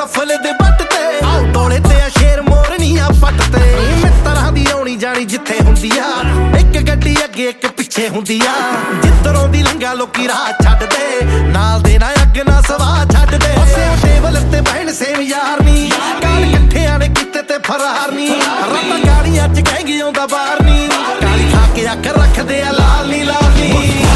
ਕਾਫਲੇ ਦੇ ਬੱਟ ਤੇ ਟੋਲੇ ਤੇ ਆ ਸ਼ੇਰ ਮੋਰਨੀਆਂ ਪੱਟ ਤੇ ਮਿੱਤਰਾਂ ਦੀ ਆਉਣੀ ਜਾਣੀ ਜਿੱਥੇ ਹੁੰਦੀ ਆ ਇੱਕ ਗੱਡੀ ਅੱਗੇ ਇੱਕ ਪਿੱਛੇ ਹੁੰਦੀ ਆ ਜਿੱਧਰੋਂ ਦੀ ਲੰਘਾ ਲੋਕੀ ਰਾਹ ਛੱਡਦੇ ਨਾਲ ਦੇ ਨਾ ਅੱਗ ਨਾ ਸਵਾਹ ਛੱਡਦੇ ਸੇਮ ਟੇਬਲ ਤੇ ਬਹਿਣ ਸੇਮ ਯਾਰ ਨੀ ਕਾਲ ਇਕੱਠਿਆਂ ਨੇ ਕੀਤੇ ਤੇ ਫਰਾਰ ਨੀ ਰੱਬ ਗਾਲੀਆਂ ਚ ਕਹਿ ਆਉਂਦਾ ਬਾਹਰ ਨੀ ਕਾਲੀ ਖਾ ਕੇ ਅੱਖ ਰੱਖਦੇ ਆ ਲਾਲ ਨੀ ਲਾਲ ਨੀ